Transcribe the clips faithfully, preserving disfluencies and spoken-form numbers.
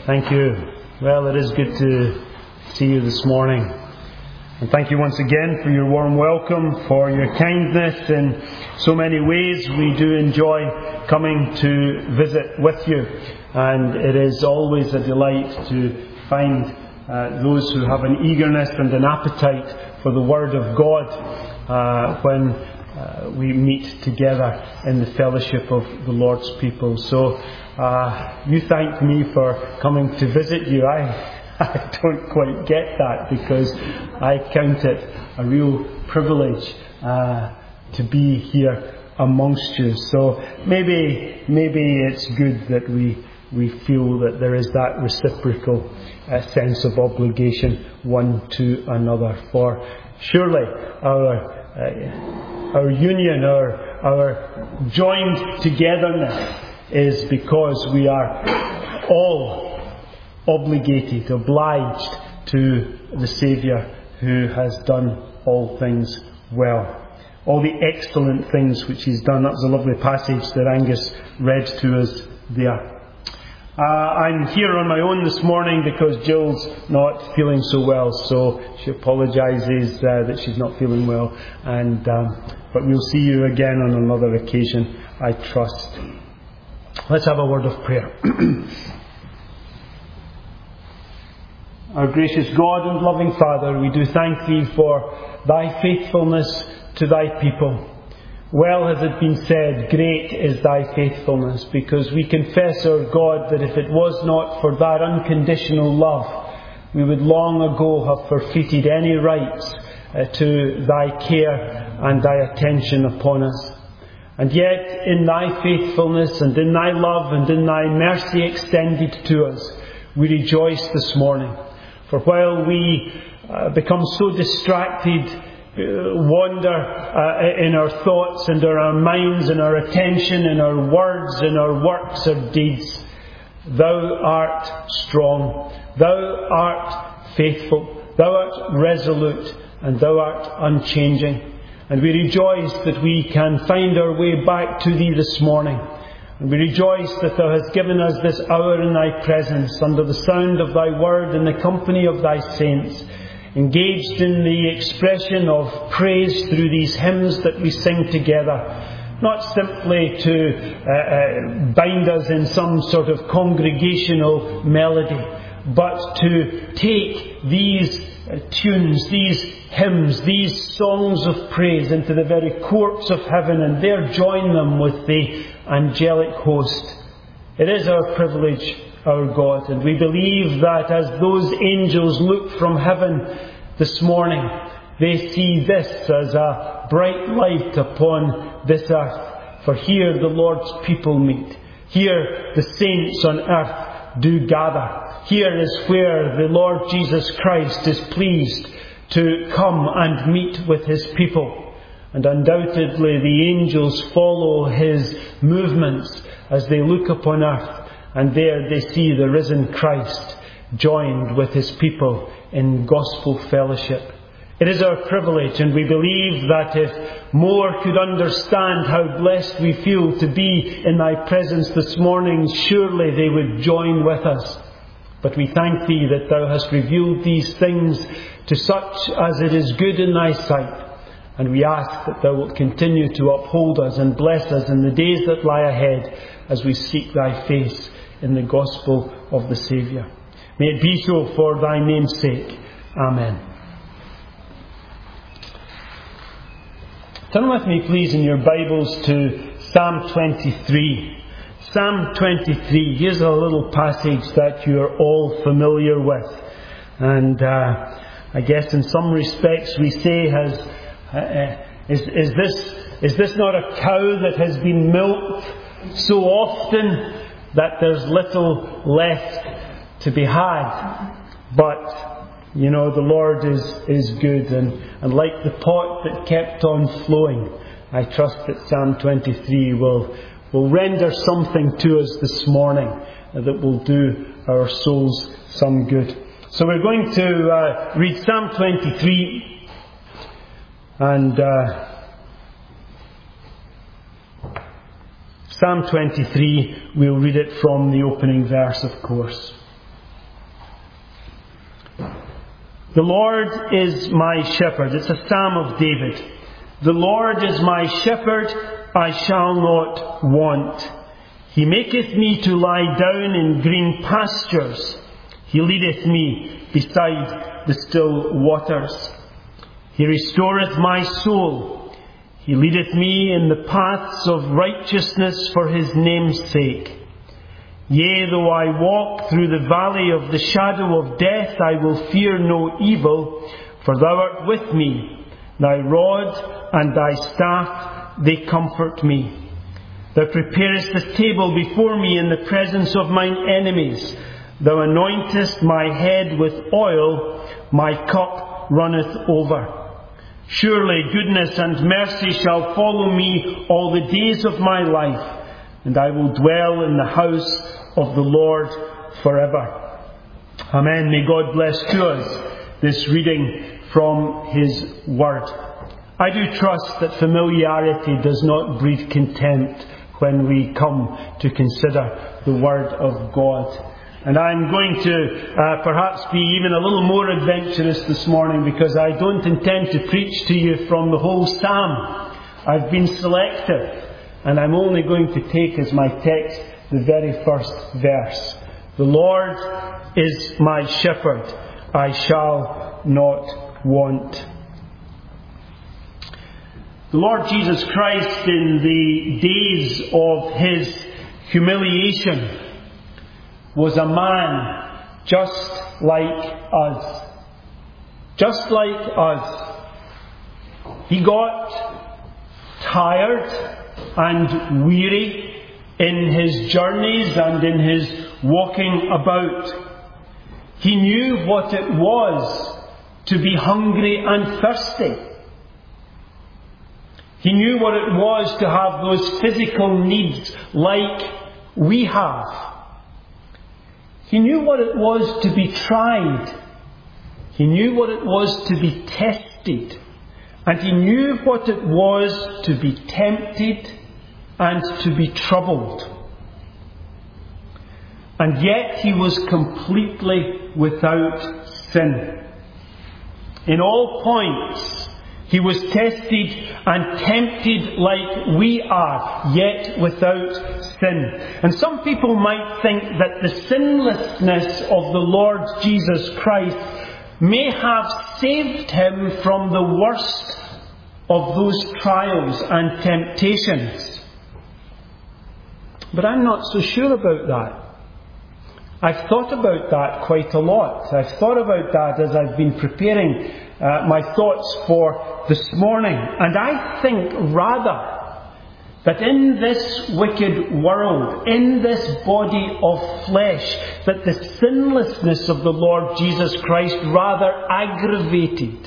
Thank you. Well, it is good to see you this morning. And thank you once again for your warm welcome, for your kindness in so many ways. We do enjoy coming to visit with you. And it is always a delight to find uh, those who have an eagerness and an appetite for the Word of God uh, when uh, we meet together in the fellowship of the Lord's people. So uh, you thank me for coming to visit you. I I don't quite get that, because I count it a real privilege uh, to be here amongst you. So maybe maybe it's good that we we feel that there is that reciprocal uh, sense of obligation one to another. For surely our uh, our union, our our joined togetherness is because we are all obligated, obliged to the Saviour who has done all things well. All the excellent things which He's done. That was a lovely passage that Angus read to us there. Uh, I'm here on my own this morning because Jill's not feeling so well, so she apologises uh, that she's not feeling well. And um, but we'll see you again on another occasion, I trust. Let's have a word of prayer. Our gracious God and loving Father, we do thank Thee for Thy faithfulness to Thy people. Well has it been said, great is Thy faithfulness, because we confess, our God, that if it was not for that unconditional love, we would long ago have forfeited any rights uh, to Thy care and Thy attention upon us. And yet, in Thy faithfulness and in Thy love and in Thy mercy extended to us, we rejoice this morning. For while we uh, become so distracted, uh, wander uh, in our thoughts and in our minds and our attention and our words and our works or deeds, Thou art strong, Thou art faithful, Thou art resolute, and Thou art unchanging. And we rejoice that we can find our way back to Thee this morning. And we rejoice that Thou hast given us this hour in Thy presence, under the sound of Thy word, in the company of Thy saints, engaged in the expression of praise through these hymns that we sing together, not simply to uh, uh, bind us in some sort of congregational melody, but to take these uh, tunes, these hymns, these songs of praise into the very courts of heaven, and there join them with the angelic host. It is our privilege, our God, and we believe that as those angels look from heaven this morning, they see this as a bright light upon this earth. For here the Lord's people meet. Here the saints on earth do gather. Here is where the Lord Jesus Christ is pleased to come and meet with His people. And undoubtedly the angels follow His movements as they look upon earth, and there they see the risen Christ joined with His people in gospel fellowship. It is our privilege, and we believe that if more could understand how blessed we feel to be in Thy presence this morning, surely they would join with us. But we thank Thee that Thou hast revealed these things to such as it is good in Thy sight. And we ask that Thou wilt continue to uphold us and bless us in the days that lie ahead as we seek Thy face in the gospel of the Saviour. May it be so for Thy name's sake. Amen. Turn with me, please, in your Bibles to Psalm twenty-three. Psalm twenty-three. Here's a little passage that you're all familiar with. And uh, I guess in some respects we say has... Uh, is, is this is this not a cow that has been milked so often that there's little left to be had? But, you know, the Lord is, is good, and, and like the pot that kept on flowing, I trust that Psalm twenty-three will, will render something to us this morning that will do our souls some good. So we're going to uh, read Psalm twenty-three. And uh, Psalm twenty-three, we'll read it from the opening verse, of course. The Lord is my shepherd. It's a psalm of David. The Lord is my shepherd, I shall not want. He maketh me to lie down in green pastures. He leadeth me beside the still waters. He restoreth my soul. He leadeth me in the paths of righteousness for his name's sake. Yea, though I walk through the valley of the shadow of death, I will fear no evil, for thou art with me. Thy rod and thy staff, they comfort me. Thou preparest a table before me in the presence of mine enemies. Thou anointest my head with oil, my cup runneth over. Surely goodness and mercy shall follow me all the days of my life, and I will dwell in the house of the Lord forever. Amen. May God bless to us this reading from His Word. I do trust that familiarity does not breed contempt when we come to consider the Word of God. And I'm going to uh, perhaps be even a little more adventurous this morning, because I don't intend to preach to you from the whole psalm. I've been selective, and I'm only going to take as my text the very first verse. The Lord is my shepherd, I shall not want. The Lord Jesus Christ, in the days of His humiliation, was a man just like us. Just like us. He got tired and weary in His journeys and in His walking about. He knew what it was to be hungry and thirsty. He knew what it was to have those physical needs like we have. He knew what it was to be tried. He knew what it was to be tested. And He knew what it was to be tempted and to be troubled. And yet He was completely without sin. In all points, He was tested and tempted like we are, yet without sin. And some people might think that the sinlessness of the Lord Jesus Christ may have saved Him from the worst of those trials and temptations. But I'm not so sure about that. I've thought about that quite a lot. I've thought about that as I've been preparing uh, my thoughts for this morning. And I think rather that in this wicked world, in this body of flesh, that the sinlessness of the Lord Jesus Christ rather aggravated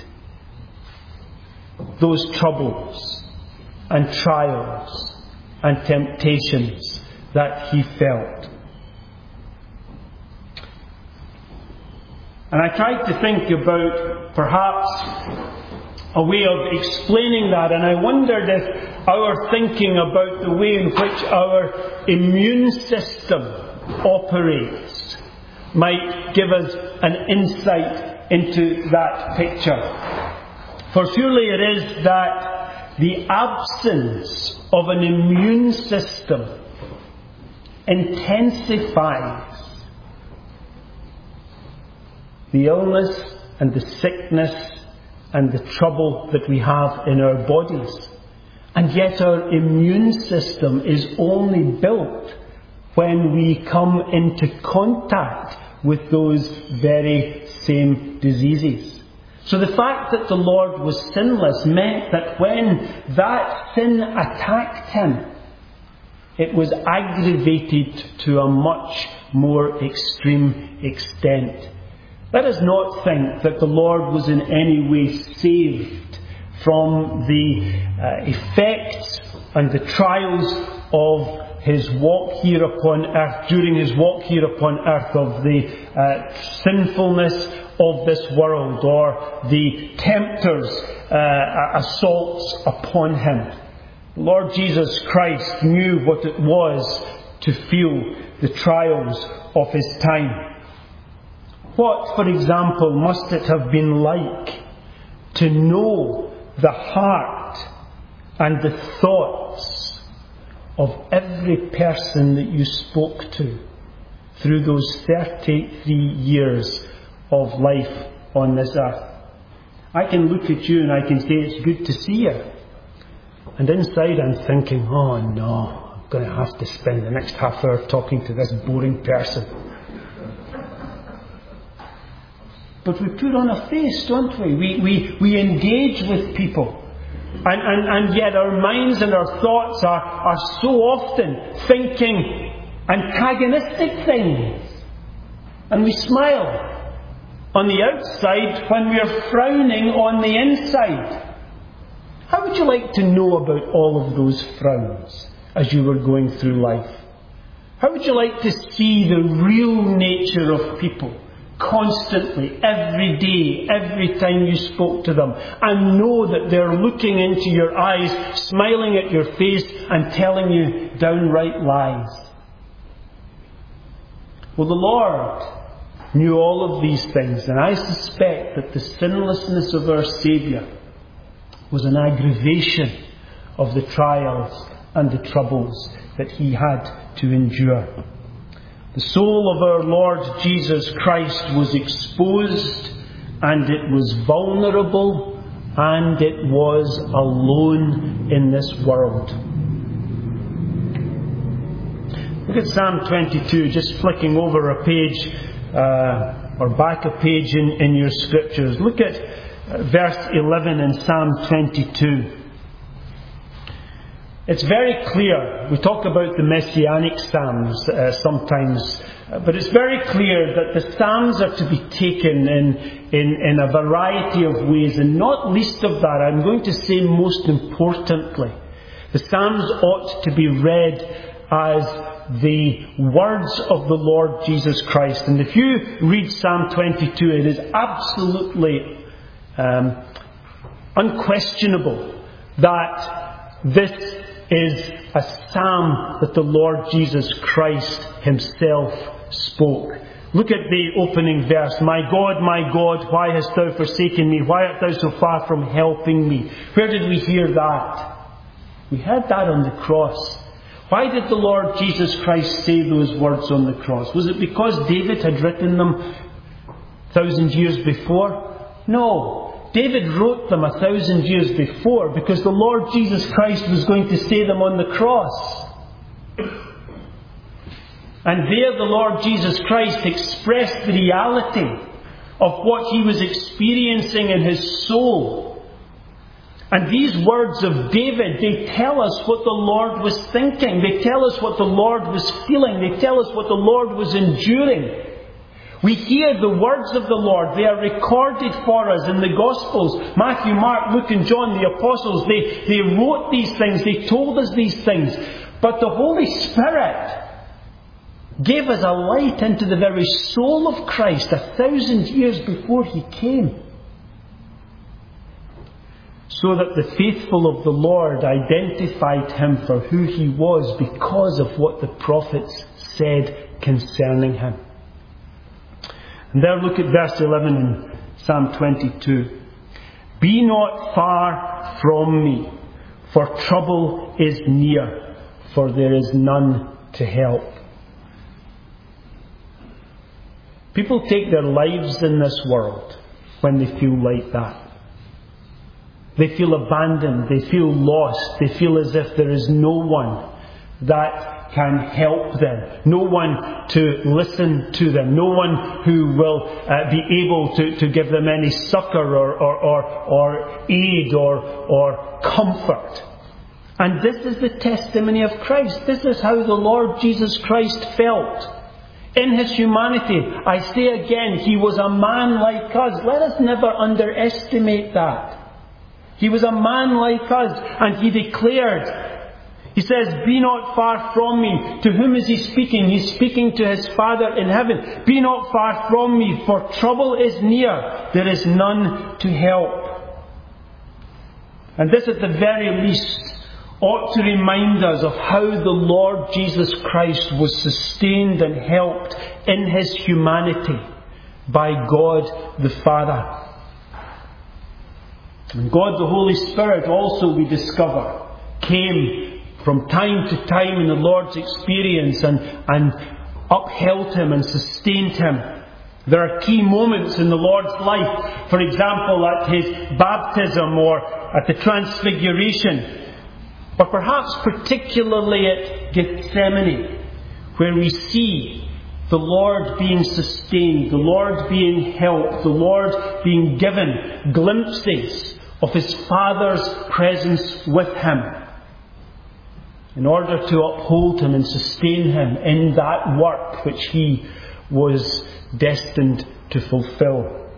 those troubles and trials and temptations that He felt. And I tried to think about perhaps a way of explaining that, and I wondered if our thinking about the way in which our immune system operates might give us an insight into that picture. For surely it is that the absence of an immune system intensifies the illness and the sickness and the trouble that we have in our bodies. And yet our immune system is only built when we come into contact with those very same diseases. So the fact that the Lord was sinless meant that when that sin attacked Him, it was aggravated to a much more extreme extent. Let us not think that the Lord was in any way saved from the uh, effects and the trials of His walk here upon earth, during His walk here upon earth, of the uh, sinfulness of this world, or the tempter's uh, assaults upon Him. The Lord Jesus Christ knew what it was to feel the trials of His time. What, for example, must it have been like to know the heart and the thoughts of every person that you spoke to through those thirty-three years of life on this earth? I can look at you and I can say it's good to see you. And inside I'm thinking, oh no, I'm going to have to spend the next half hour talking to this boring person. But we put on a face, don't we? We, we, we engage with people. And, and, and yet our minds and our thoughts are, are so often thinking antagonistic things. And we smile on the outside when we are frowning on the inside. How would you like to know about all of those frowns as you were going through life? How would you like to see the real nature of people constantly, every day, every time you spoke to them, and know that they're looking into your eyes, smiling at your face and telling you downright lies? Well, the Lord knew all of these things, and I suspect that the sinlessness of our Saviour was an aggravation of the trials and the troubles that he had to endure. The soul of our Lord Jesus Christ was exposed, and it was vulnerable, and it was alone in this world. Look at Psalm twenty-two, just flicking over a page, uh, or back a page in, in your scriptures. Look at uh, verse eleven in Psalm twenty-two. It's very clear. We talk about the Messianic Psalms uh, sometimes, uh, but it's very clear that the Psalms are to be taken in, in, in a variety of ways, and not least of that, I'm going to say most importantly, the Psalms ought to be read as the words of the Lord Jesus Christ. And if you read Psalm twenty-two, it is absolutely um, unquestionable that this is a psalm that the Lord Jesus Christ himself spoke. Look at the opening verse. My God, my God, why hast thou forsaken me? Why art thou so far from helping me? Where did we hear that? We heard that on the cross. Why did the Lord Jesus Christ say those words on the cross? Was it because David had written them a thousand years before? No. David wrote them a thousand years before because the Lord Jesus Christ was going to say them on the cross. And there the Lord Jesus Christ expressed the reality of what he was experiencing in his soul. And these words of David, they tell us what the Lord was thinking. They tell us what the Lord was feeling. They tell us what the Lord was enduring. We hear the words of the Lord. They are recorded for us in the Gospels. Matthew, Mark, Luke and John, the Apostles, they, they wrote these things. They told us these things. But the Holy Spirit gave us a light into the very soul of Christ a thousand years before he came. So that the faithful of the Lord identified him for who he was because of what the prophets said concerning him. And there look at verse eleven in Psalm twenty-two. Be not far from me, for trouble is near, for there is none to help. People take their lives in this world when they feel like that. They feel abandoned, they feel lost, they feel as if there is no one that can help them, no one to listen to them, no one who will uh, be able to, to give them any succour or, or, or, or aid or, or comfort. And this is the testimony of Christ. This is how the Lord Jesus Christ felt. In his humanity, I say again, he was a man like us. Let us never underestimate that. He was a man like us, and he declared, he says, be not far from me. To whom is he speaking? He's speaking to his Father in heaven. Be not far from me, for trouble is near. There is none to help. And this at the very least ought to remind us of how the Lord Jesus Christ was sustained and helped in his humanity by God the Father. And God the Holy Spirit also, we discover, came from time to time in the Lord's experience and, and upheld him and sustained him. There are key moments in the Lord's life, for example at his baptism or at the Transfiguration, but perhaps particularly at Gethsemane, where we see the Lord being sustained, the Lord being helped, the Lord being given glimpses of his Father's presence with him in order to uphold him and sustain him in that work which he was destined to fulfill.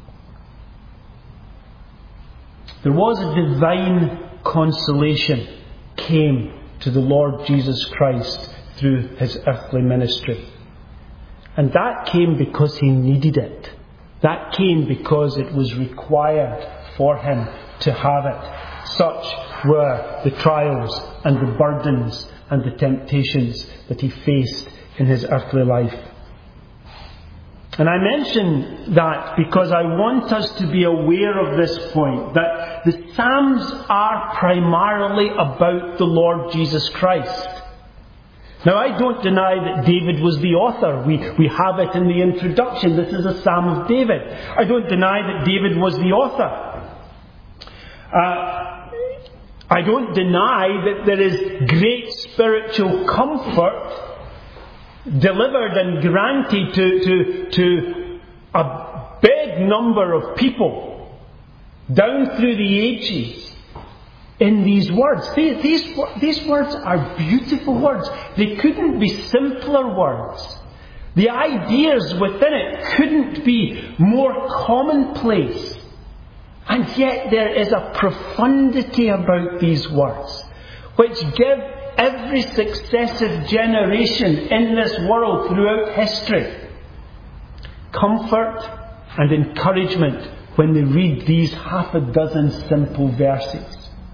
There was a divine consolation came to the Lord Jesus Christ through his earthly ministry. And that came because he needed it. That came because it was required for him to have it. Such were the trials and the burdens and the temptations that he faced in his earthly life. And I mention that because I want us to be aware of this point, that the Psalms are primarily about the Lord Jesus Christ. Now, I don't deny that David was the author. We, we have it in the introduction. This is a Psalm of David. I don't deny that David was the author. Uh, I don't deny that there is great spiritual comfort delivered and granted to, to, to a big number of people down through the ages in these words. These, these, these words are beautiful words. They couldn't be simpler words. The ideas within it couldn't be more commonplace. And yet there is a profundity about these words which give every successive generation in this world throughout history comfort and encouragement when they read these half a dozen simple verses.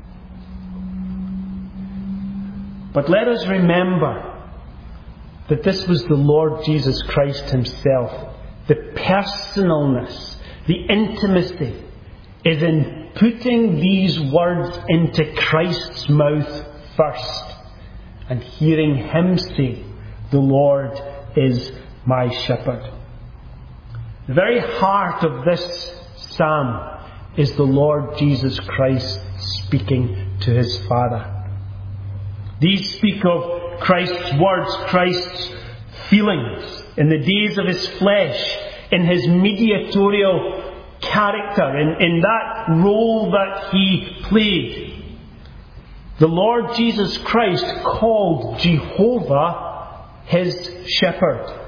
But let us remember that this was the Lord Jesus Christ himself. The personalness, the intimacy is in putting these words into Christ's mouth first and hearing him say, "The Lord is my shepherd." The very heart of this psalm is the Lord Jesus Christ speaking to his Father. These speak of Christ's words, Christ's feelings in the days of his flesh, in his mediatorial character, in, in that role that he played. The Lord Jesus Christ called Jehovah his shepherd.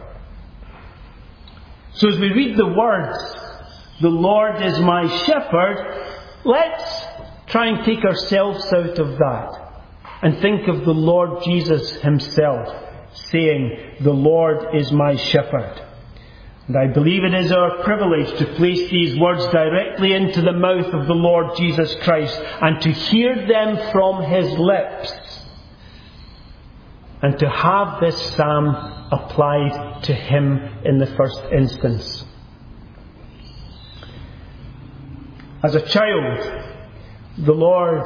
So as we read the words, "The Lord is my shepherd," let's try and take ourselves out of that and think of the Lord Jesus himself saying, "The Lord is my shepherd." And I believe it is our privilege to place these words directly into the mouth of the Lord Jesus Christ and to hear them from his lips and to have this psalm applied to him in the first instance. As a child, the Lord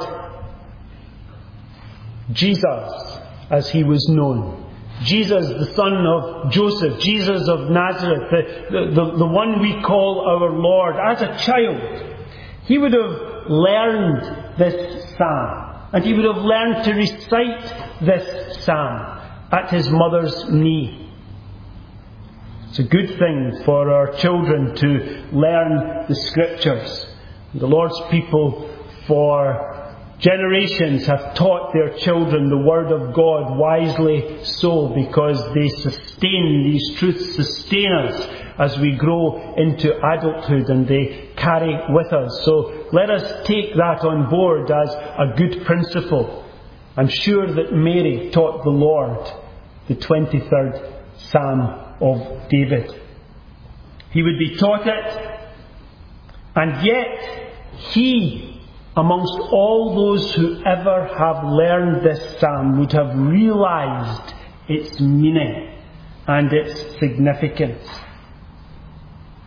Jesus, as he was known, Jesus, the son of Joseph, Jesus of Nazareth, the, the, the one we call our Lord, as a child, he would have learned this psalm, and he would have learned to recite this psalm at his mother's knee. It's a good thing for our children to learn the Scriptures. The Lord's people for generations have taught their children the Word of God, wisely so, because they sustain, these truths sustain us as we grow into adulthood and they carry with us. So let us take that on board as a good principle. I'm sure that Mary taught the Lord the twenty-third Psalm of David. He would be taught it, and yet he, amongst all those who ever have learned this psalm, would have realized its meaning and its significance.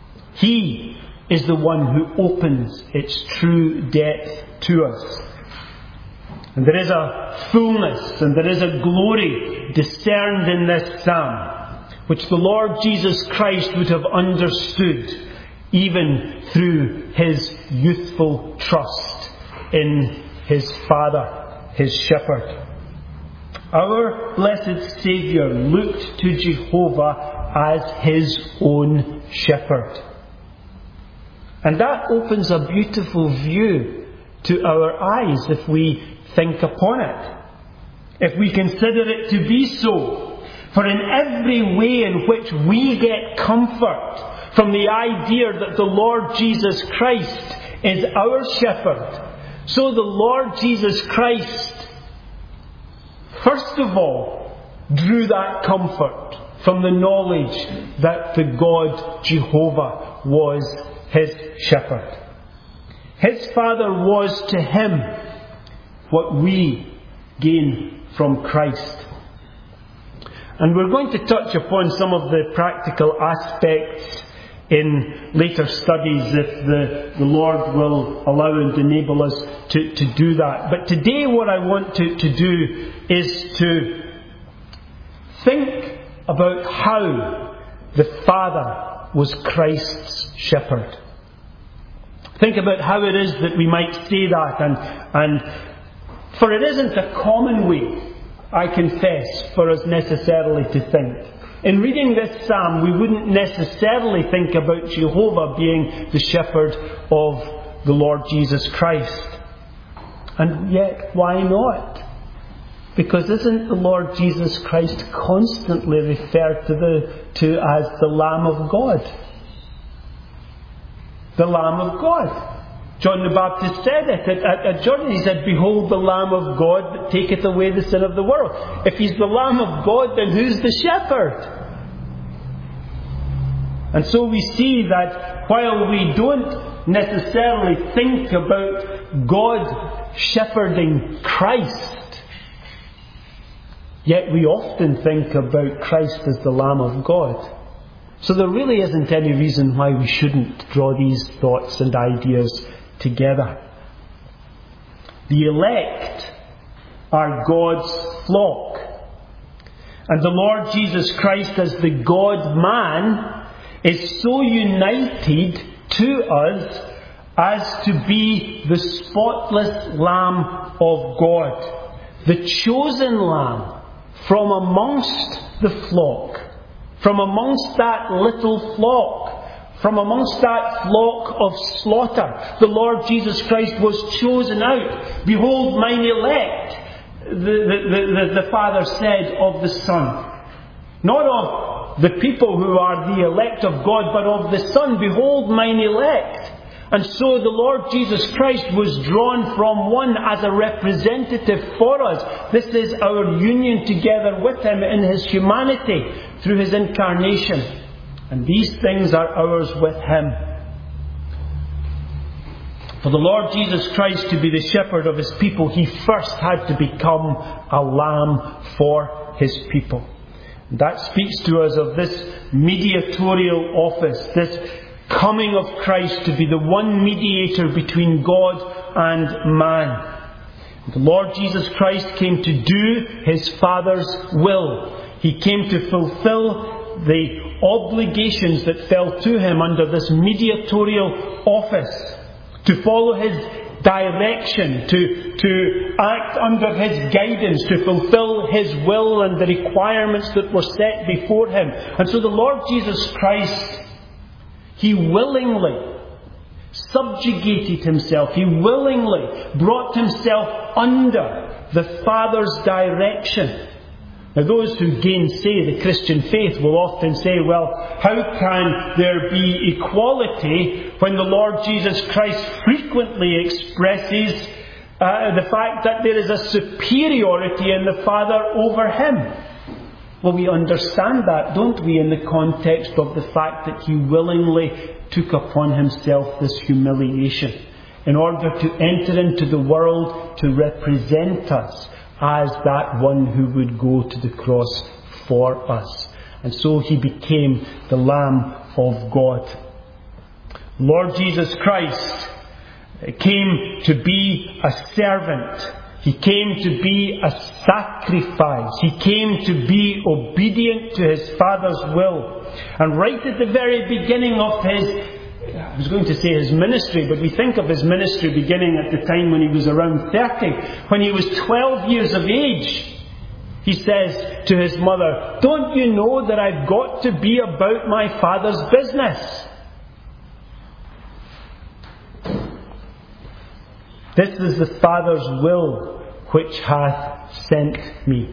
He is the one who opens its true depth to us. And there is a fullness and there is a glory discerned in this psalm, which the Lord Jesus Christ would have understood even through His youthful trust in His Father, His Shepherd. Our blessed Saviour looked to Jehovah as His own Shepherd. And that opens a beautiful view to our eyes if we think upon it, if we consider it to be so. For in every way in which we get comfort from the idea that the Lord Jesus Christ is our shepherd, so the Lord Jesus Christ, first of all, drew that comfort from the knowledge that the God Jehovah was his shepherd. His Father was to him what we gain from Christ. And we're going to touch upon some of the practical aspects in later studies if the, the Lord will allow and enable us to, to do that. But today what I want to, to do is to think about how the Father was Christ's shepherd. Think about how it is that we might say that, and, and for it isn't a common way, I confess, for us necessarily to think. In reading this psalm, we wouldn't necessarily think about Jehovah being the shepherd of the Lord Jesus Christ. And yet, why not? Because isn't the Lord Jesus Christ constantly referred to, the, to as the Lamb of God? The Lamb of God. John the Baptist said it at, at, at Jordan. He said, "Behold the Lamb of God that taketh away the sin of the world." If He's the Lamb of God, then who's the shepherd? And so we see that while we don't necessarily think about God shepherding Christ, yet we often think about Christ as the Lamb of God. So there really isn't any reason why we shouldn't draw these thoughts and ideas together. The elect are God's flock. And the Lord Jesus Christ as the God-man is so united to us as to be the spotless Lamb of God, the chosen Lamb from amongst the flock, from amongst that little flock, from amongst that flock of slaughter. The Lord Jesus Christ was chosen out. "Behold mine elect," the, the, the, the Father said of the Son. Not of the people who are the elect of God, but of the Son. "Behold mine elect." And so the Lord Jesus Christ was drawn from one as a representative for us. This is our union together with Him in His humanity through His incarnation. And these things are ours with Him. For the Lord Jesus Christ to be the shepherd of His people, He first had to become a lamb for His people. And that speaks to us of this mediatorial office, this coming of Christ to be the one mediator between God and man. The Lord Jesus Christ came to do His Father's will. He came to fulfill the obligations that fell to Him under this mediatorial office, to follow His direction, to, to act under His guidance, to fulfill His will and the requirements that were set before Him. And so the Lord Jesus Christ, He willingly subjugated Himself. He willingly brought Himself under the Father's direction. Now those who gainsay the Christian faith will often say, well, how can there be equality when the Lord Jesus Christ frequently expresses uh, the fact that there is a superiority in the Father over Him? Well, we understand that, don't we, in the context of the fact that He willingly took upon Himself this humiliation in order to enter into the world to represent us as that one who would go to the cross for us. And so He became the Lamb of God. Lord Jesus Christ came to be a servant. He came to be a sacrifice. He came to be obedient to His Father's will. And right at the very beginning of His, I was going to say His ministry, but we think of His ministry beginning at the time when He was around thirty. When He was twelve years of age, He says to His mother, "Don't you know that I've got to be about my Father's business?" This is the Father's will which hath sent me.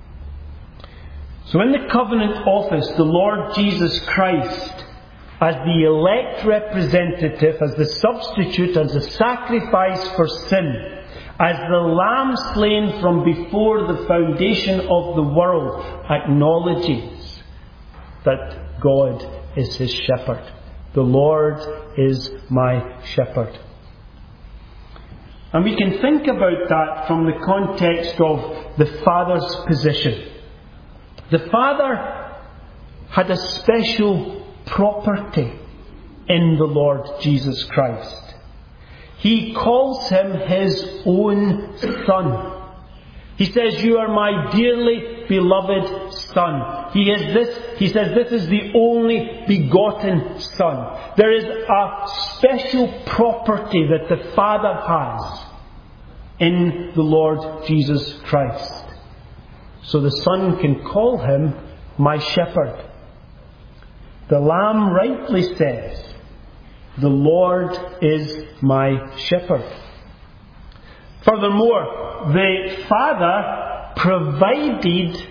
So in the covenant office, the Lord Jesus Christ, as the elect representative, as the substitute, as the sacrifice for sin, as the lamb slain from before the foundation of the world, acknowledges that God is His shepherd. The Lord is my shepherd. And we can think about that from the context of the Father's position. The Father had a special property in the Lord Jesus Christ. He calls Him His own Son. He says, "You are my dearly beloved Son." He is this, he says, this is the only begotten Son. There is a special property that the Father has in the Lord Jesus Christ. So the Son can call Him my shepherd. The Lamb rightly says, "The Lord is my shepherd." Furthermore, the Father provided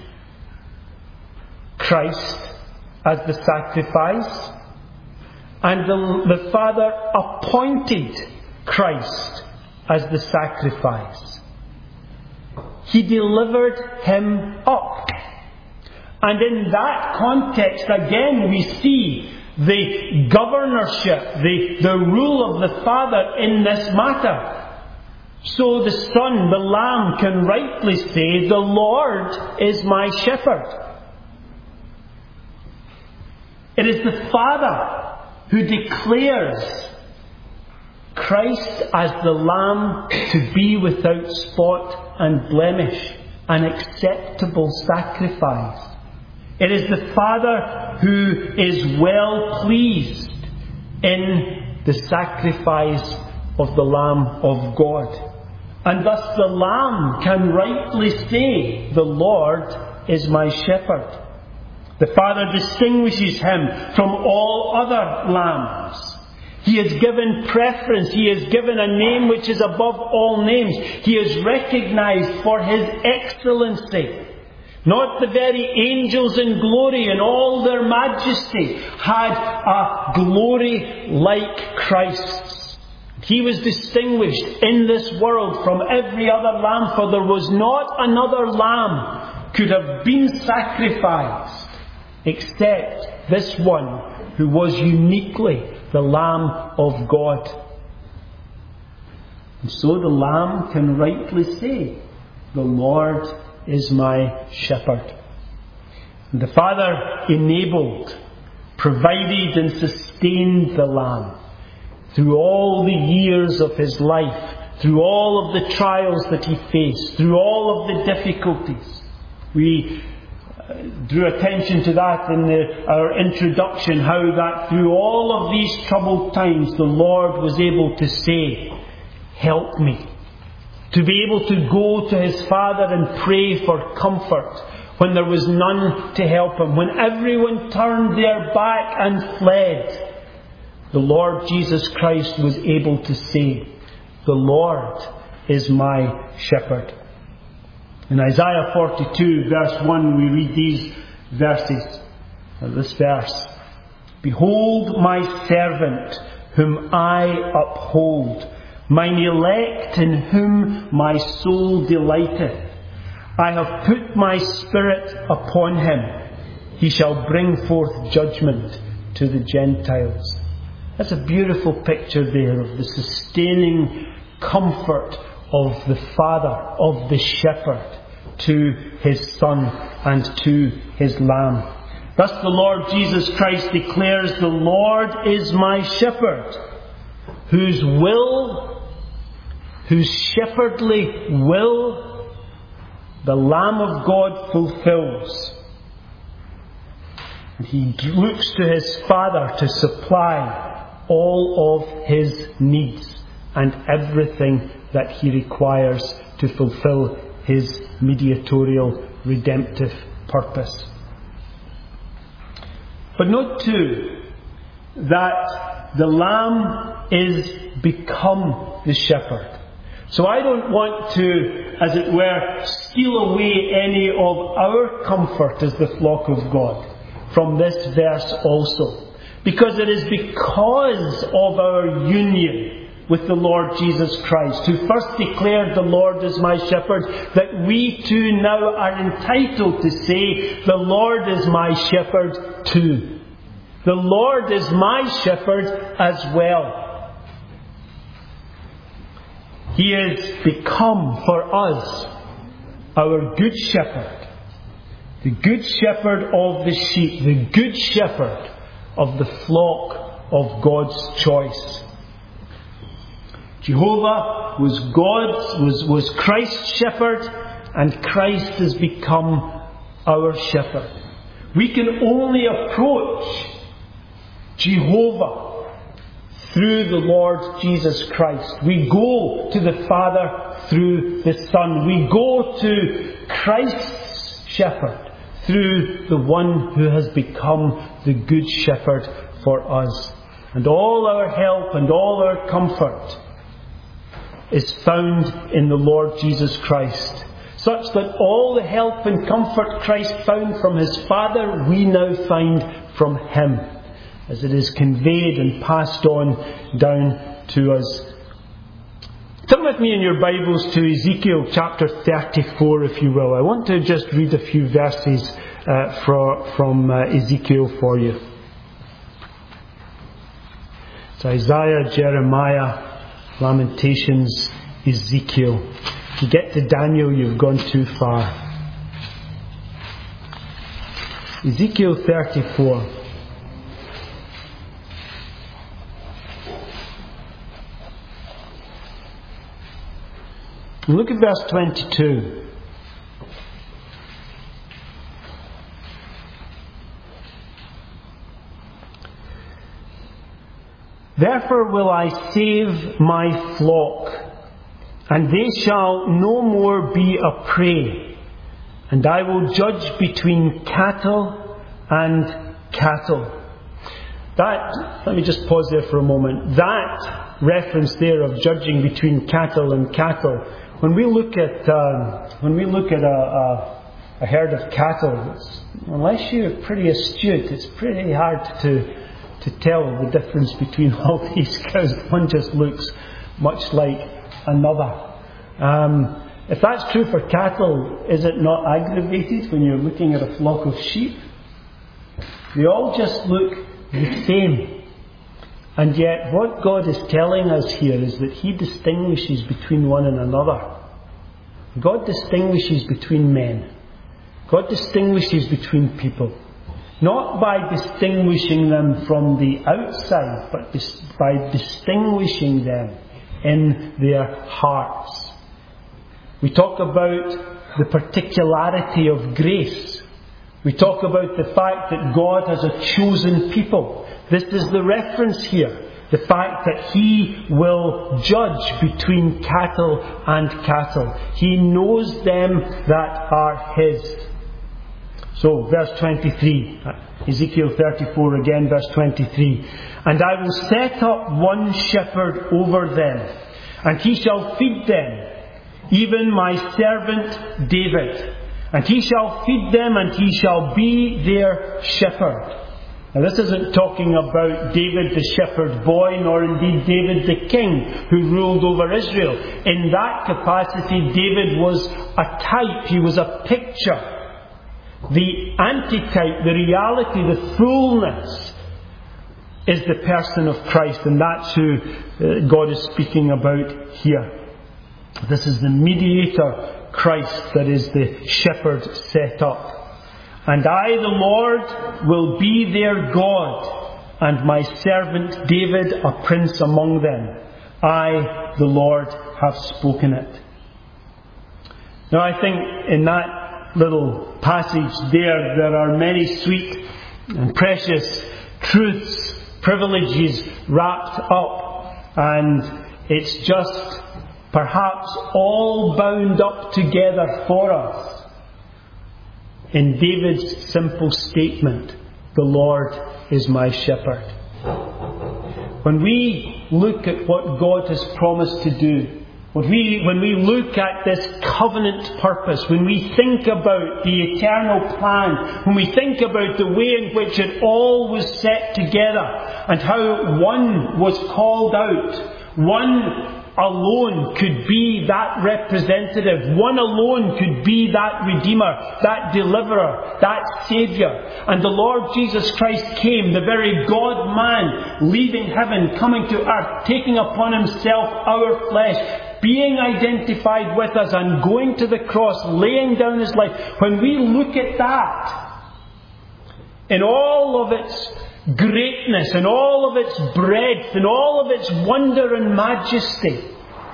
Christ as the sacrifice, and the, the Father appointed Christ as the sacrifice. He delivered Him up. And in that context, again, we see the governorship, the, the rule of the Father in this matter. So the Son, the Lamb, can rightly say, "The Lord is my shepherd." It is the Father who declares Christ as the Lamb to be without spot and blemish, an acceptable sacrifice. It is the Father who is well pleased in the sacrifice of the Lamb of God. And thus the Lamb can rightly say, "The Lord is my shepherd." The Father distinguishes Him from all other lambs. He is given preference. He is given a name which is above all names. He is recognized for His excellency. Not the very angels in glory in all their majesty had a glory like Christ's. He was distinguished in this world from every other lamb, for there was not another lamb could have been sacrificed except this one who was uniquely the Lamb of God. And so the Lamb can rightly say, "The Lord is my shepherd." And the Father enabled, provided and sustained the Lamb through all the years of His life, through all of the trials that He faced, through all of the difficulties. We drew attention to that in the, our introduction, how that through all of these troubled times the Lord was able to say, "Help me." To be able to go to His Father and pray for comfort when there was none to help Him, when everyone turned their back and fled. The Lord Jesus Christ was able to say, "The Lord is my shepherd." In Isaiah forty-two, verse one, we read these verses, or this verse. "Behold my servant, whom I uphold, mine elect in whom my soul delighteth. I have put my spirit upon him. He shall bring forth judgment to the Gentiles." That's a beautiful picture there of the sustaining comfort of the Father, of the Shepherd, to His Son and to His Lamb. Thus the Lord Jesus Christ declares, "The Lord is my shepherd, whose will, whose shepherdly will, the Lamb of God fulfills." And he looks to his Father to supply all of his needs and everything that he requires to fulfill his mediatorial redemptive purpose. But note too that the Lamb is become the shepherd. So I don't want to, as it were, steal away any of our comfort as the flock of God from this verse also. Because it is because of our union with the Lord Jesus Christ, who first declared, "The Lord is my shepherd," that we too now are entitled to say, "The Lord is my shepherd too." The Lord is my shepherd as well. He has become for us our good shepherd, the good shepherd of the sheep, the good shepherd of the flock of God's choice. Jehovah was God's, was, was Christ's shepherd, and Christ has become our shepherd. We can only approach Jehovah through the Lord Jesus Christ. We go to the Father through the Son. We go to Christ's shepherd through the one who has become the good shepherd for us. And all our help and all our comfort is found in the Lord Jesus Christ, such that all the help and comfort Christ found from his Father, we now find from him, as it is conveyed and passed on down to us. Turn with me in your Bibles to Ezekiel chapter thirty-four, if you will. I want to just read a few verses uh, from, from uh, Ezekiel for you. It's Isaiah, Jeremiah, Lamentations, Ezekiel. If you get to Daniel, you've gone too far. Ezekiel thirty-four. Look at verse twenty-two. "Therefore will I save my flock, and they shall no more be a prey, and I will judge between cattle and cattle." That, let me just pause there for a moment. That reference there of judging between cattle and cattle, when we look at um, when we look at a, a, a herd of cattle, it's, unless you're pretty astute, it's pretty hard to to tell the difference between all these cows. One just looks much like another. Um, if that's true for cattle, is it not aggravated when you're looking at a flock of sheep? They all just look the same. And yet what God is telling us here is that He distinguishes between one and another. God distinguishes between men. God distinguishes between people. Not by distinguishing them from the outside, but dis- by distinguishing them in their hearts. We talk about the particularity of grace. We talk about the fact that God has a chosen people. This is the reference here. The fact that He will judge between cattle and cattle. He knows them that are His. So, verse twenty-three, Ezekiel thirty-four again, verse twenty-three. "And I will set up one shepherd over them, and he shall feed them, even my servant David. And he shall feed them, and he shall be their shepherd." Now this isn't talking about David the shepherd boy, nor indeed David the king who ruled over Israel. In that capacity, David was a type, he was a picture. The antitype, the reality, the fullness is the person of Christ, and that's who uh, God is speaking about here. This is the mediator, Christ, that is the shepherd set up. And I, the Lord, will be their God, and my servant David a prince among them. I, the Lord, have spoken it. Now I think in that little passage there, there are many sweet and precious truths, privileges wrapped up, and it's just perhaps all bound up together for us in David's simple statement, the Lord is my shepherd. When we look at what God has promised to do, when we, when we look at this covenant purpose, when we think about the eternal plan, when we think about the way in which it all was set together, and how one was called out, one alone could be that representative, one alone could be that Redeemer, that Deliverer, that Saviour. And the Lord Jesus Christ came, the very God-man, leaving heaven, coming to earth, taking upon himself our flesh, being identified with us and going to the cross, laying down his life. When we look at that, in all of its greatness, in all of its breadth, in all of its wonder and majesty,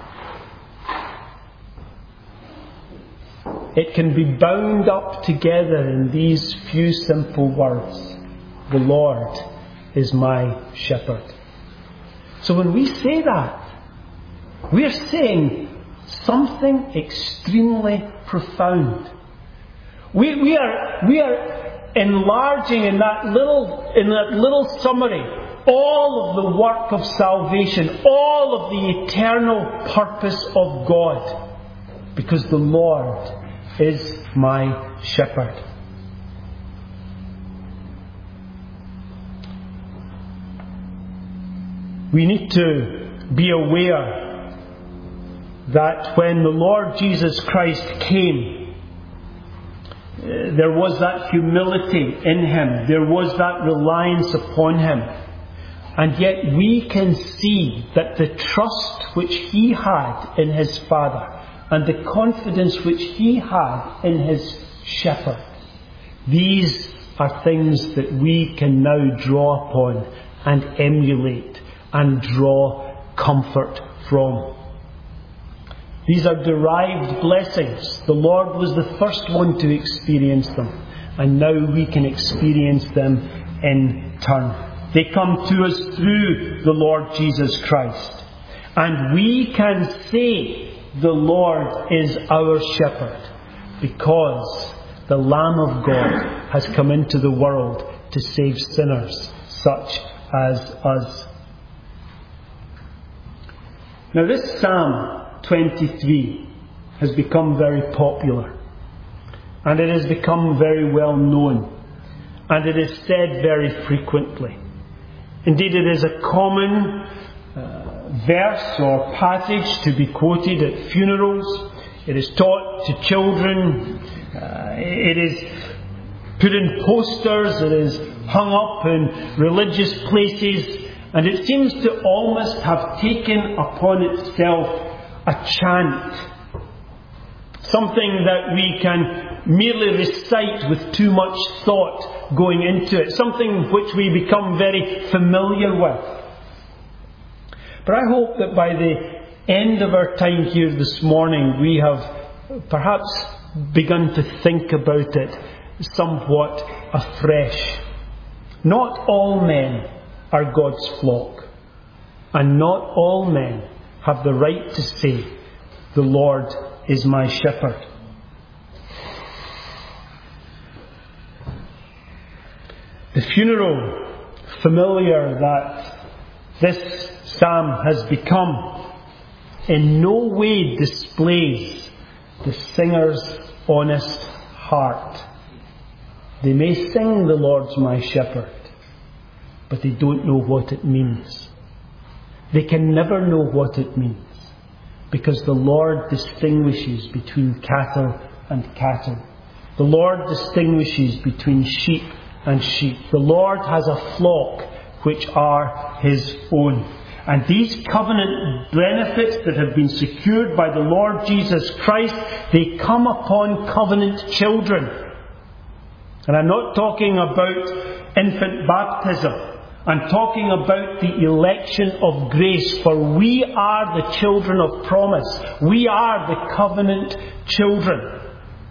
it can be bound up together in these few simple words. The Lord is my shepherd. So when we say that, we are saying something extremely profound. We, we are we are enlarging in that little in that little summary all of the work of salvation, all of the eternal purpose of God, because the Lord is my shepherd. We need to be aware that when the Lord Jesus Christ came, uh, there was that humility in him, there was that reliance upon him, and yet we can see that the trust which he had in his Father and the confidence which he had in his shepherd, these are things that we can now draw upon and emulate and draw comfort from. These are derived blessings. The Lord was the first one to experience them, and now we can experience them in turn. They come to us through the Lord Jesus Christ. And we can say the Lord is our shepherd because the Lamb of God has come into the world to save sinners such as us. Now this Psalm twenty-three has become very popular, and it has become very well known, and it is said very frequently. Indeed, it is a common uh, verse or passage to be quoted at funerals. It is taught to children. Uh, it is put in posters. It is hung up in religious places, and it seems to almost have taken upon itself a chant, something that we can merely recite with too much thought going into it, something which we become very familiar with. But I hope that by the end of our time here this morning, we have perhaps begun to think about it somewhat afresh. Not all men are God's flock, and not all men have the right to say, the Lord is my shepherd. The funeral familiar that this psalm has become in no way displays the singer's honest heart. They may sing the Lord's my shepherd, but they don't know what it means. They can never know what it means, because the Lord distinguishes between cattle and cattle. The Lord distinguishes between sheep and sheep. The Lord has a flock which are his own. And these covenant benefits that have been secured by the Lord Jesus Christ, they come upon covenant children. And I'm not talking about infant baptism. I'm talking about the election of grace, for we are the children of promise. We are the covenant children.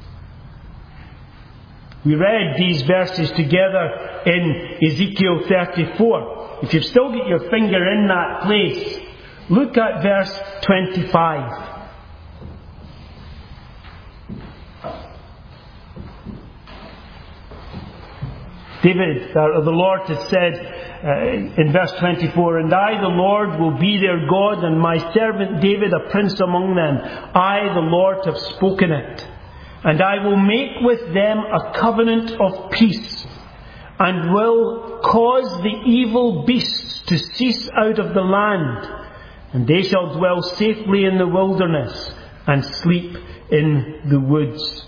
We read these verses together in Ezekiel thirty-four. If you've still got your finger in that place, look at verse twenty-five. David, or the Lord has said uh, in verse twenty-four, "And I, the Lord, will be their God, and my servant David a prince among them. I, the Lord, have spoken it. And I will make with them a covenant of peace, and will cause the evil beasts to cease out of the land. And they shall dwell safely in the wilderness, and sleep in the woods.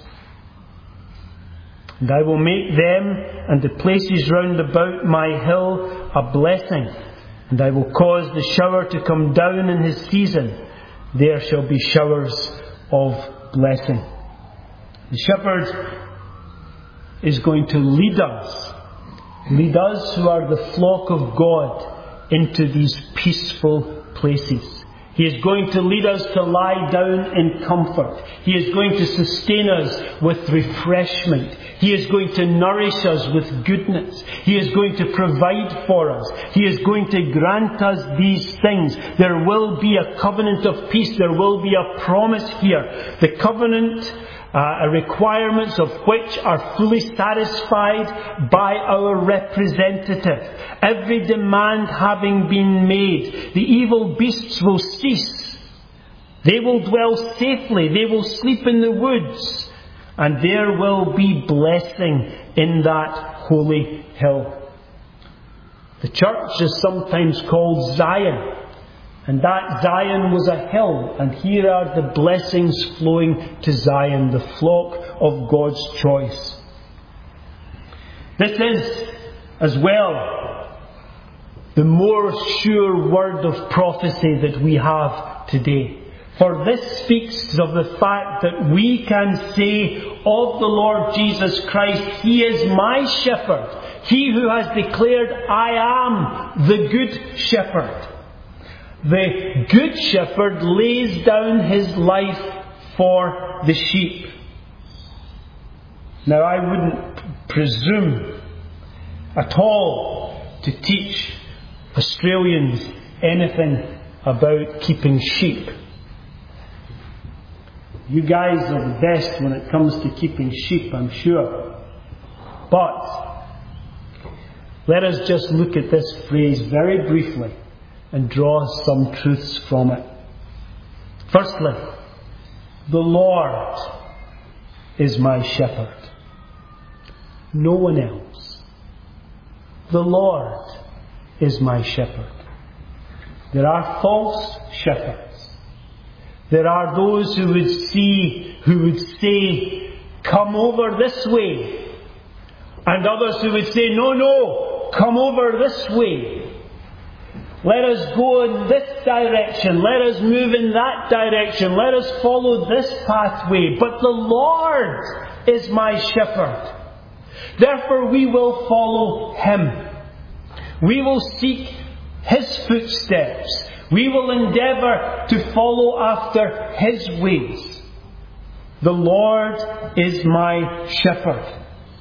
And I will make them and the places round about my hill a blessing, and I will cause the shower to come down in his season. There shall be showers of blessing." The shepherd is going to lead us, lead us who are the flock of God, into these peaceful places. He is going to lead us to lie down in comfort. He is going to sustain us with refreshment. He is going to nourish us with goodness. He is going to provide for us. He is going to grant us these things. There will be a covenant of peace. There will be a promise here. The covenant uh, requirements of which are fully satisfied by our representative. Every demand having been made, the evil beasts will cease. They will dwell safely. They will sleep in the woods. And there will be blessing in that holy hill. The church is sometimes called Zion. And that Zion was a hill. And here are the blessings flowing to Zion, the flock of God's choice. This is, as well, the more sure word of prophecy that we have today. For this speaks of the fact that we can say of the Lord Jesus Christ, He is my shepherd. He who has declared, I am the good shepherd. The good shepherd lays down his life for the sheep. Now, I wouldn't presume at all to teach Australians anything about keeping sheep. You guys are the best when it comes to keeping sheep, I'm sure. But let us just look at this phrase very briefly and draw some truths from it. Firstly, the Lord is my shepherd. No one else. The Lord is my shepherd. There are false shepherds. There are those who would see, who would say, come over this way. And others who would say, no, no, come over this way. Let us go in this direction. Let us move in that direction. Let us follow this pathway. But the Lord is my shepherd. Therefore we will follow Him. We will seek His footsteps. We will endeavour to follow after His ways. The Lord is my shepherd.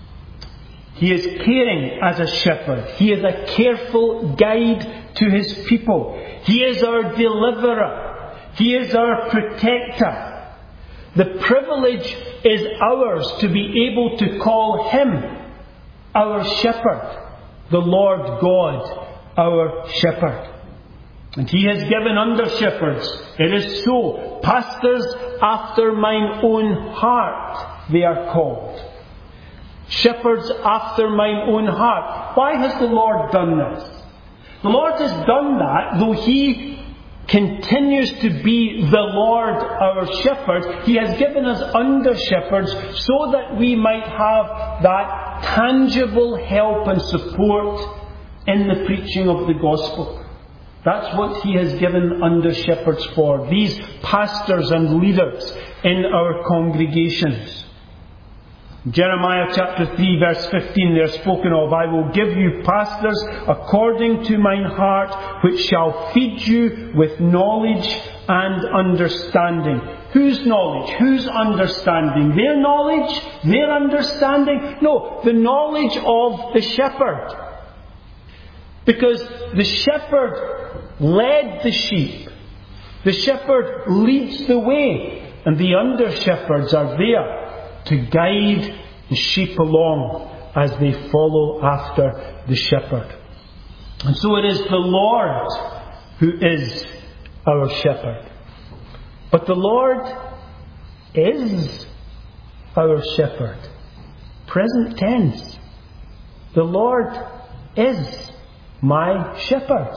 He is caring as a shepherd. He is a careful guide to His people. He is our deliverer. He is our protector. The privilege is ours to be able to call Him our shepherd, the Lord God, our shepherd. And He has given under shepherds, it is so, pastors after mine own heart, they are called. Shepherds after mine own heart. Why has the Lord done this? The Lord has done that, though He continues to be the Lord our shepherd. He has given us under shepherds so that we might have that tangible help and support in the preaching of the gospel. That's what He has given under shepherds for. These pastors and leaders in our congregations. Jeremiah chapter three verse fifteen, they are spoken of, I will give you pastors according to mine heart, which shall feed you with knowledge and understanding. Whose knowledge? Whose understanding? Their knowledge? Their understanding? No, the knowledge of the shepherd. Because the shepherd led the sheep. The shepherd leads the way, and the under-shepherds are there to guide the sheep along as they follow after the shepherd. And so it is the Lord who is our shepherd. But the Lord is our shepherd. Present tense. The Lord is my shepherd.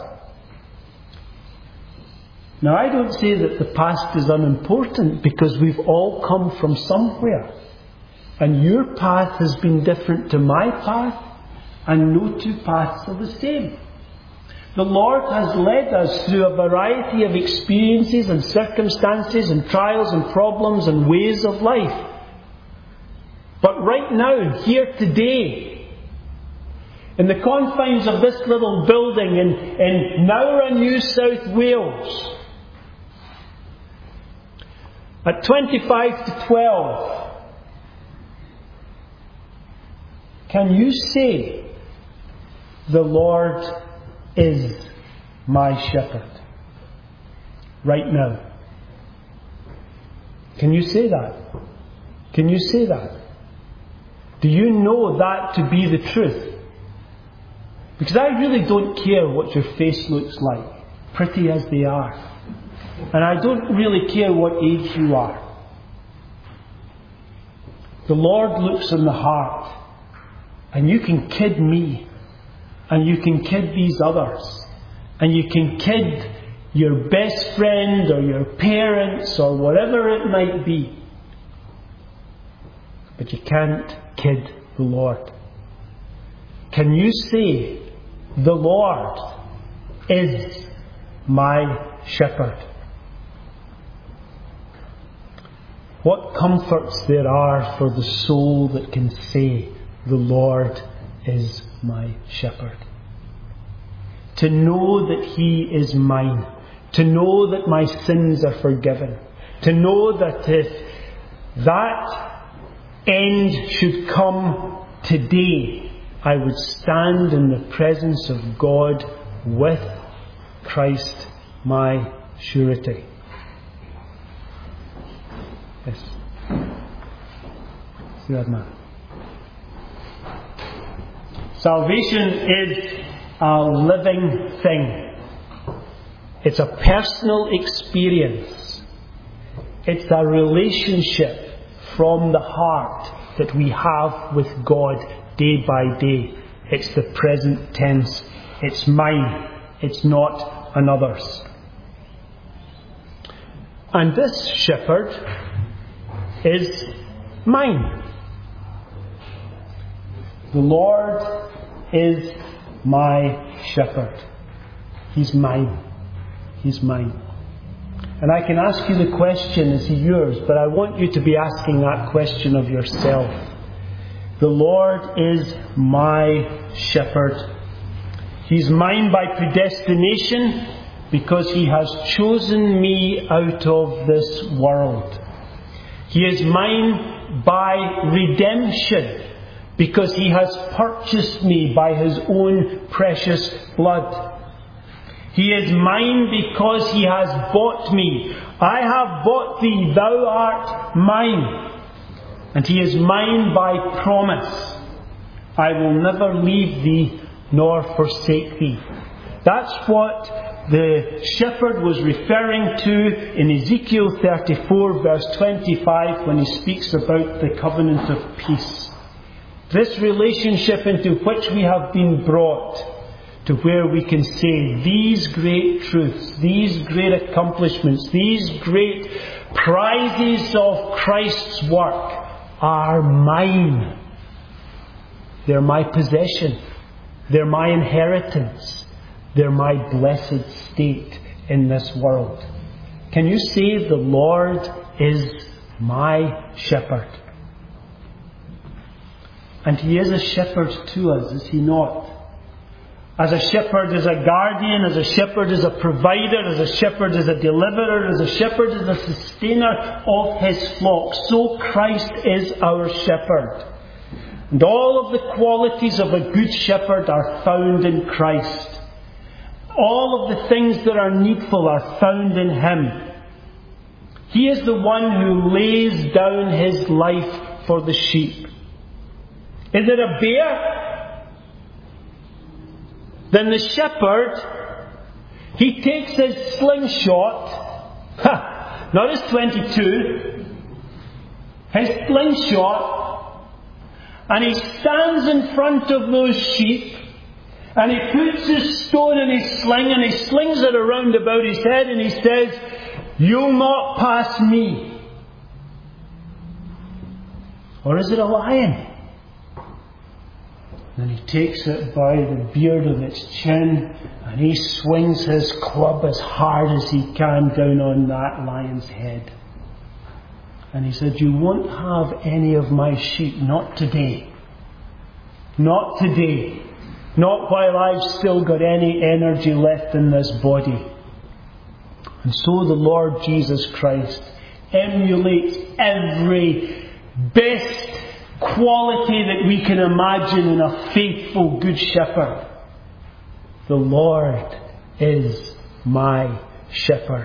Now, I don't say that the past is unimportant, because we've all come from somewhere. And your path has been different to my path, and no two paths are the same. The Lord has led us through a variety of experiences and circumstances and trials and problems and ways of life. But right now, here today, in the confines of this little building in, in Nowra, New South Wales, at twenty-five to twelve, can you say, the Lord is my shepherd? Right now. Can you say that? Can you say that? Do you know that to be the truth? Because I really don't care what your face looks like, pretty as they are. And I don't really care what age you are. The Lord looks in the heart. And you can kid me. And you can kid these others. And you can kid your best friend or your parents or whatever it might be. But you can't kid the Lord. Can you say, the Lord is my shepherd? What comforts there are for the soul that can say, the Lord is my shepherd. To know that He is mine. To know that my sins are forgiven. To know that if that end should come today, I would stand in the presence of God with Christ my surety. Yes. See that man. Salvation is a living thing. It's a personal experience. It's a relationship from the heart that we have with God day by day. It's the present tense. It's mine. It's not another's. And this shepherd is mine. The Lord is my shepherd. He's mine. He's mine. And I can ask you the question, is He yours? But I want you to be asking that question of yourself. The Lord is my shepherd. He's mine by predestination, because He has chosen me out of this world. He is mine by redemption, because He has purchased me by His own precious blood. He is mine because He has bought me. I have bought thee, thou art mine. And He is mine by promise. I will never leave thee nor forsake thee. That's what the shepherd was referring to in Ezekiel thirty-four verse twenty-five when he speaks about the covenant of peace. This relationship into which we have been brought to where we can say these great truths, these great accomplishments, these great prizes of Christ's work are mine. They're my possession. They're my inheritance. They're my blessed state in this world. Can you say the Lord is my shepherd? And He is a shepherd to us, is He not? As a shepherd is a guardian, as a shepherd is a provider, as a shepherd is a deliverer, as a shepherd is a sustainer of His flock, so Christ is our shepherd. And all of the qualities of a good shepherd are found in Christ. All of the things that are needful are found in Him. He is the one who lays down His life for the sheep. Is it a bear? Then the shepherd, he takes his slingshot, ha, not his twenty-two, his slingshot, and he stands in front of those sheep, and he puts his stone in his sling, and he slings it around about his head, and he says, "You'll not pass me." Or is it a lion? And he takes it by the beard of its chin, and he swings his club as hard as he can down on that lion's head. And he said, "You won't have any of my sheep, not today. Not today. Not while I've still got any energy left in this body." And so the Lord Jesus Christ emulates every best quality that we can imagine in a faithful good shepherd. The Lord is my shepherd.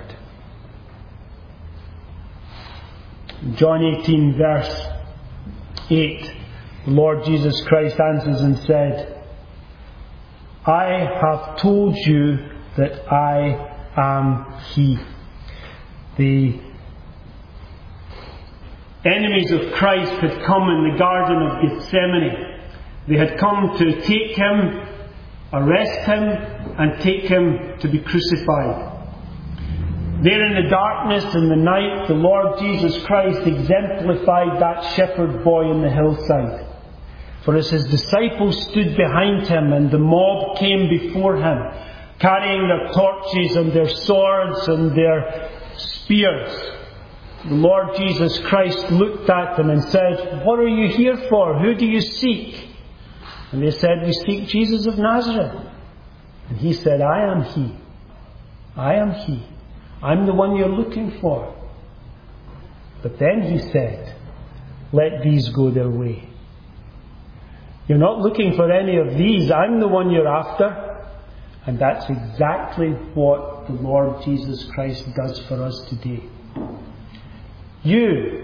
In John eighteen verse eight, the Lord Jesus Christ answers and said, "I have told you that I am He." The enemies of Christ had come in the Garden of Gethsemane. They had come to take Him, arrest Him, and take Him to be crucified. There in the darkness and the night, the Lord Jesus Christ exemplified that shepherd boy on the hillside. For as His disciples stood behind Him and the mob came before Him, carrying their torches and their swords and their spears, the Lord Jesus Christ looked at them and said, "What are you here for? Who do you seek?" And they said, "We seek Jesus of Nazareth." And He said, "I am He. I am He. I'm the one you're looking for." But then He said, "Let these go their way. You're not looking for any of these. I'm the one you're after." And that's exactly what the Lord Jesus Christ does for us today. You,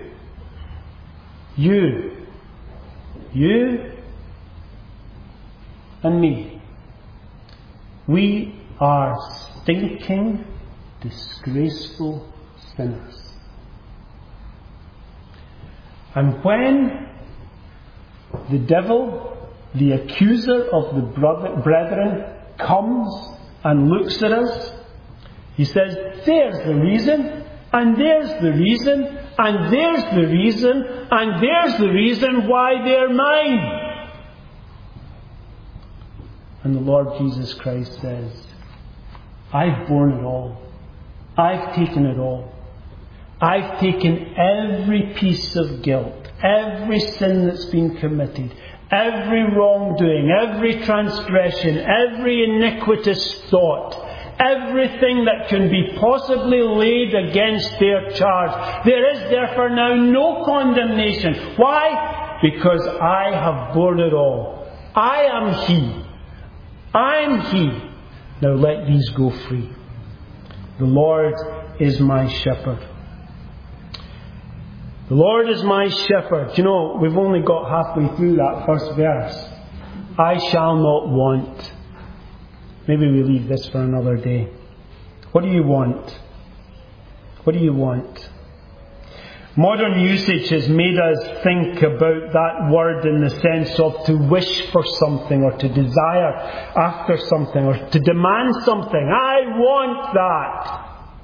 you, you, and me. We are stinking, disgraceful sinners. And when the devil, the accuser of the brother, brethren, comes and looks at us, he says, "There's the reason, and there's the reason, and there's the reason, and there's the reason why they're mine." And the Lord Jesus Christ says, "I've borne it all. I've taken it all. I've taken every piece of guilt, every sin that's been committed, every wrongdoing, every transgression, every iniquitous thought, everything that can be possibly laid against their charge. There is therefore now no condemnation." Why? Because I have borne it all. I am He. I'm He. Now let these go free. The Lord is my shepherd. The Lord is my shepherd. You know, we've only got halfway through that first verse. I shall not want. Maybe we leave this for another day. What do you want? What do you want? Modern usage has made us think about that word in the sense of to wish for something, or to desire after something, or to demand something. I want that.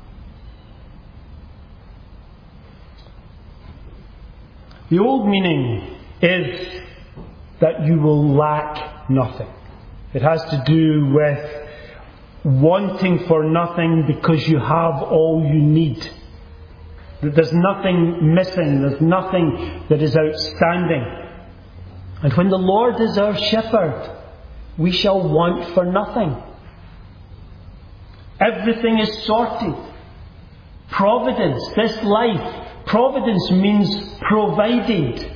The old meaning is that you will lack nothing. It has to do with wanting for nothing because you have all you need. That there's nothing missing, there's nothing that is outstanding. And when the Lord is our shepherd, we shall want for nothing. Everything is sorted. Providence, this life, providence means provided.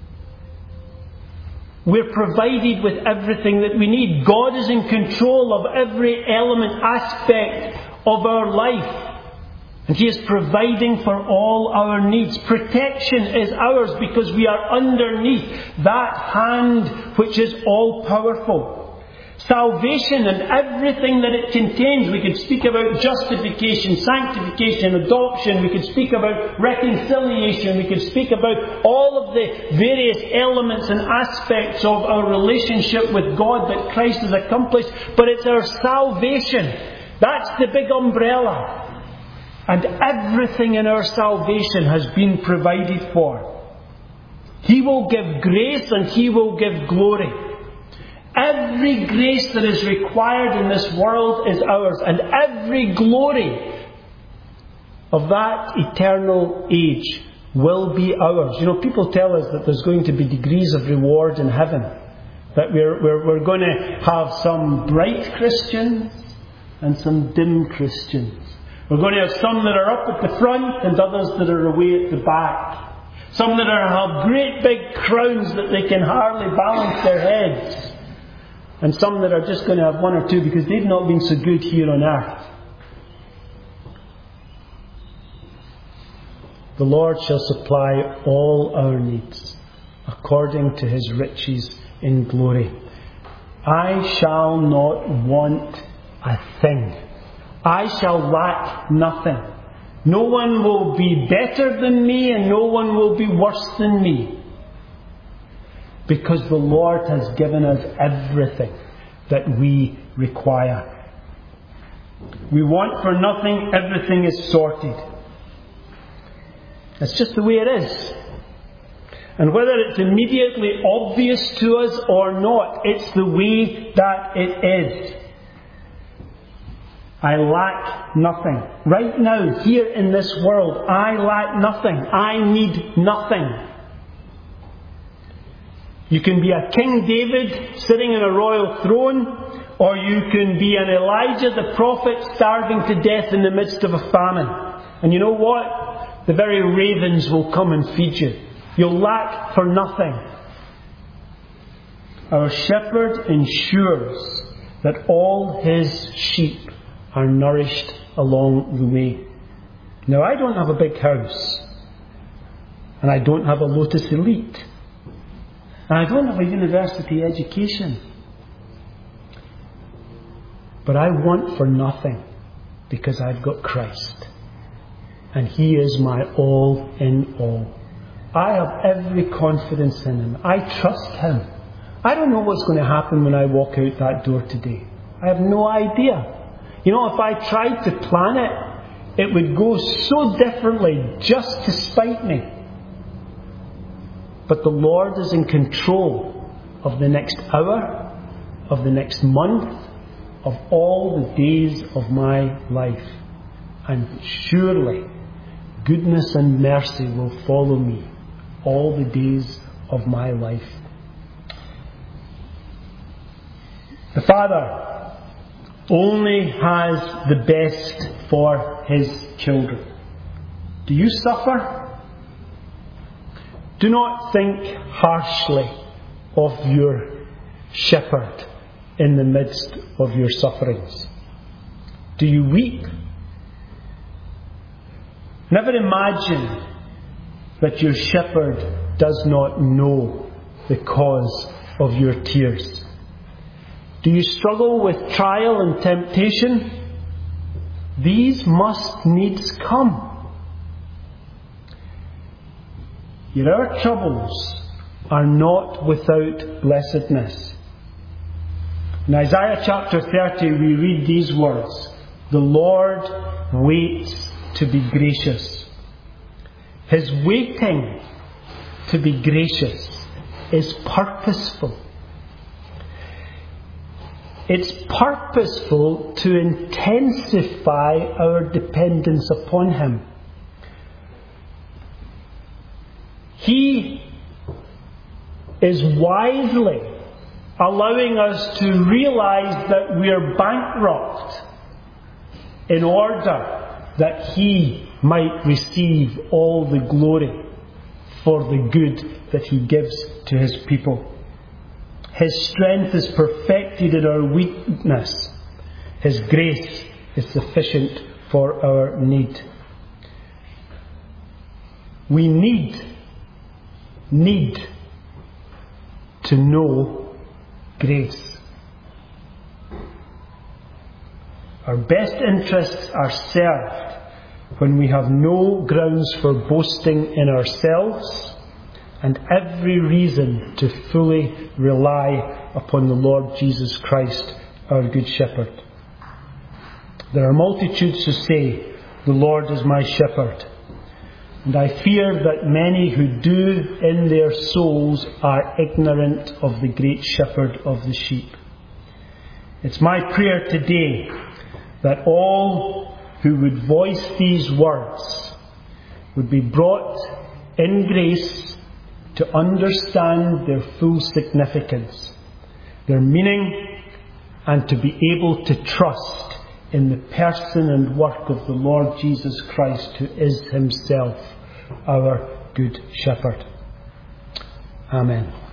We're provided with everything that we need. God is in control of every element, aspect of our life. And He is providing for all our needs. Protection is ours because we are underneath that hand which is all-powerful. Salvation and everything that it contains. We could speak about justification, sanctification, adoption. We could speak about reconciliation. We could speak about all of the various elements and aspects of our relationship with God that Christ has accomplished. But it's our salvation. That's the big umbrella. And everything in our salvation has been provided for. He will give grace and He will give glory. Every grace that is required in this world is ours, and every glory of that eternal age will be ours. You know, people tell us that there's going to be degrees of reward in heaven, that we're, we're, we're going to have some bright Christians and some dim Christians. We're going to have some that are up at the front and others that are away at the back. Some that are have great big crowns that they can hardly balance their heads. And some that are just going to have one or two because they've not been so good here on earth. The Lord shall supply all our needs according to His riches in glory. I shall not want a thing. I shall lack nothing. No one will be better than me and no one will be worse than me. Because the Lord has given us everything that we require. We want for nothing, everything is sorted. That's just the way it is. And whether it's immediately obvious to us or not, it's the way that it is. I lack nothing. Right now, here in this world, I lack nothing. I need nothing. You can be a King David sitting in a royal throne, or you can be an Elijah the prophet starving to death in the midst of a famine. And you know what? The very ravens will come and feed you. You'll lack for nothing. Our shepherd ensures that all his sheep are nourished along the way. Now, I don't have a big house, and I don't have a Lotus Elite, and I don't have a university education, but I want for nothing because I've got Christ, and He is my all in all. I have every confidence in Him. I trust Him. I don't know what's going to happen when I walk out that door today. I have no idea. You know, if I tried to plan it, it would go so differently just to spite me. But the Lord is in control of the next hour, of the next month, of all the days of my life. And surely goodness and mercy will follow me all the days of my life. The Father only has the best for His children. Do you suffer? Do not think harshly of your shepherd in the midst of your sufferings. Do you weep? Never imagine that your shepherd does not know the cause of your tears. Do you struggle with trial and temptation? These must needs come. Yet our troubles are not without blessedness. In Isaiah chapter thirty we read these words: "The Lord waits to be gracious." His waiting to be gracious is purposeful. It's purposeful to intensify our dependence upon Him. He is wisely allowing us to realise that we are bankrupt in order that He might receive all the glory for the good that He gives to His people. His strength is perfected in our weakness. His grace is sufficient for our need. We need, need to know grace. Our best interests are served when we have no grounds for boasting in ourselves and every reason to fully rely upon the Lord Jesus Christ, our Good Shepherd. There are multitudes who say, "The Lord is my shepherd," and I fear that many who do in their souls are ignorant of the great shepherd of the sheep. It's my prayer today that all who would voice these words would be brought in grace to understand their full significance, their meaning, and to be able to trust in the person and work of the Lord Jesus Christ, who is Himself our Good Shepherd. Amen.